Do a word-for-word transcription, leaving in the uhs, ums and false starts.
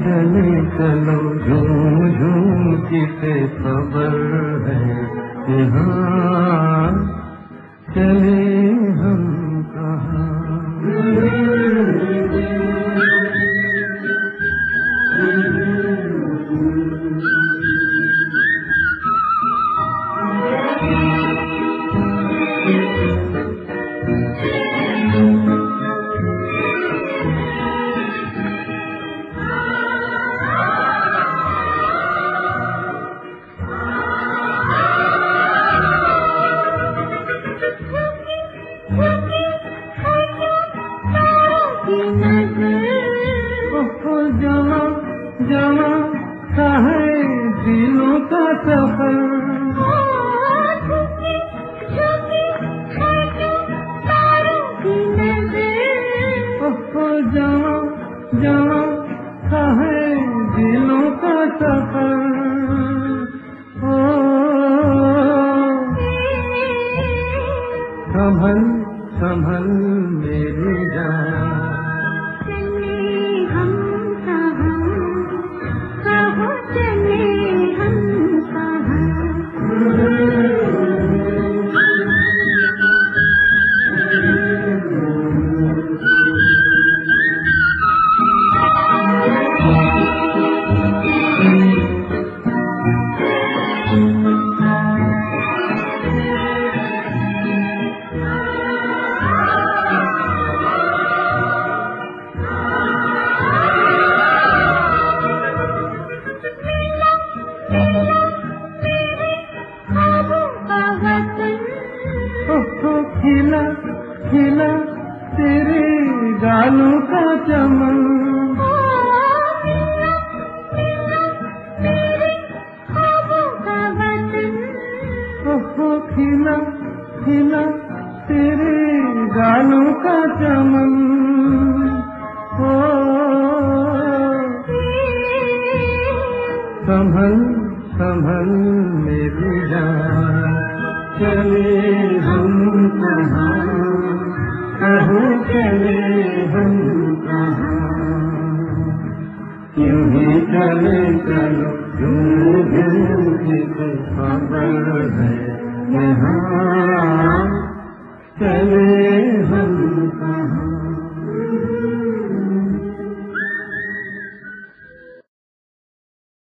चले चलो झूम झूम किसे खबर है यहाँ चले हम कहाँ। जवा जवा सा है दिलों का सफर, जवा जवा सा है दिलों का सफर। ओ संभल संभल मेरी जान, खिला खिला तेरे गालों का चमन, खिला खिला तेरे गालों का चमन। ओ संभल संभल मेरी जान, चले हम कहाँ, कहाँ चले हम कहाँ। यूं ही चले चलो झूम झूम किसे खबर है यहाँ चले हम